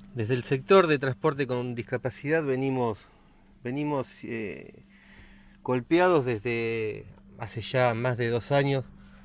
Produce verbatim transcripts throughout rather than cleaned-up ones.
Desde el sector de transporte con discapacidad venimos, venimos eh, golpeados desde hace ya más de dos años.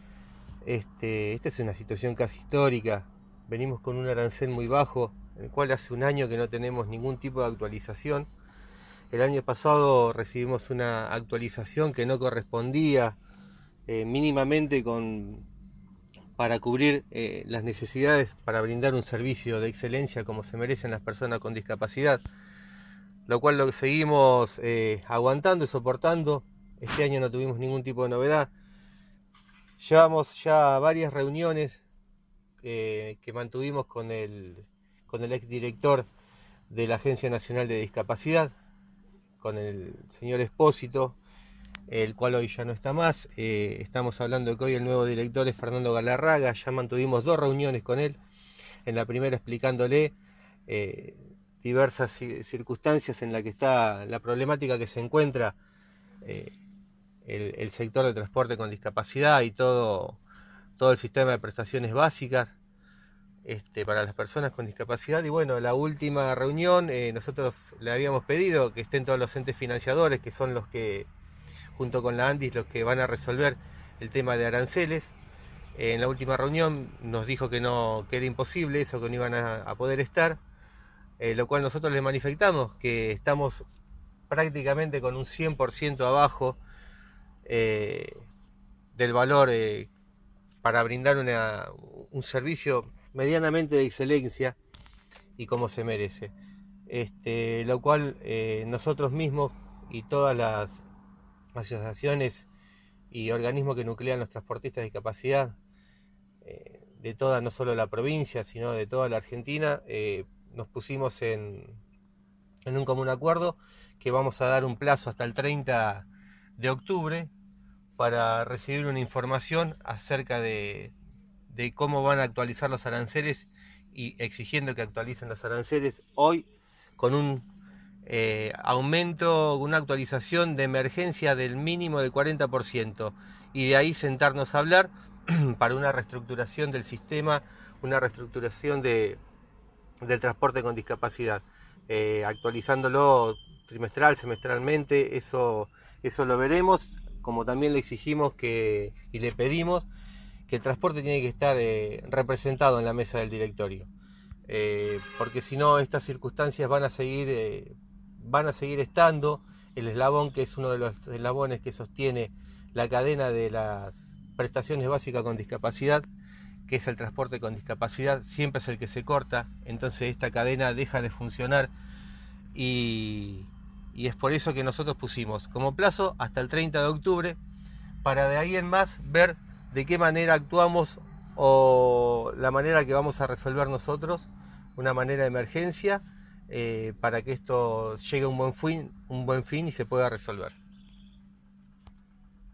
Este, esta es una situación casi histórica. Venimos con un arancel muy bajo, el cual hace un año que no tenemos ningún tipo de actualización. El año pasado recibimos una actualización que no correspondía eh, mínimamente con, para cubrir eh, las necesidades para brindar un servicio de excelencia como se merecen las personas con discapacidad, lo cual lo seguimos eh, aguantando y soportando. Este año no tuvimos ningún tipo de novedad. Llevamos ya varias reuniones eh, que mantuvimos con el, con el exdirector de la Agencia Nacional de Discapacidad, con el señor Espósito, el cual hoy ya no está más. Eh, estamos hablando de que hoy el nuevo director es Fernando Galarraga. Ya mantuvimos dos reuniones con él. En la primera explicándole eh, diversas circunstancias en la que está la problemática que se encuentra eh, el, el sector de transporte con discapacidad y todo, todo el sistema de prestaciones básicas este, para las personas con discapacidad. Y bueno, la última reunión eh, nosotros le habíamos pedido que estén todos los entes financiadores, que son los que junto con la ANDIS los que van a resolver el tema de aranceles. En la última reunión nos dijo que no, que era imposible eso, que no iban a, a poder estar, eh, lo cual nosotros les manifestamos que estamos prácticamente con un cien por ciento abajo eh, del valor eh, para brindar una, un servicio medianamente de excelencia y como se merece. Este, lo cual eh, nosotros mismos y todas las asociaciones y organismos que nuclean los transportistas de discapacidad eh, de toda, no solo la provincia, sino de toda la Argentina, eh, nos pusimos en, en un común acuerdo que vamos a dar un plazo hasta el treinta de octubre para recibir una información acerca de, de cómo van a actualizar los aranceles y exigiendo que actualicen los aranceles hoy con un eh, aumento, una actualización de emergencia del mínimo del cuarenta por ciento y de ahí sentarnos a hablar para una reestructuración del sistema, una reestructuración de, del transporte con discapacidad, eh, actualizándolo trimestral, semestralmente. Eso, eso lo veremos, como también le exigimos que, y le pedimos que el transporte tiene que estar eh, representado en la mesa del directorio, eh, porque si no estas circunstancias van a seguir, eh, van a seguir estando. El eslabón, que es uno de los eslabones que sostiene la cadena de las prestaciones básicas con discapacidad, que es el transporte con discapacidad, siempre es el que se corta. Entonces esta cadena deja de funcionar y, y es por eso que nosotros pusimos como plazo hasta el treinta de octubre para de ahí en más ver de qué manera actuamos o la manera que vamos a resolver nosotros, una manera de emergencia, eh, para que esto llegue a un buen fin, un buen fin y se pueda resolver.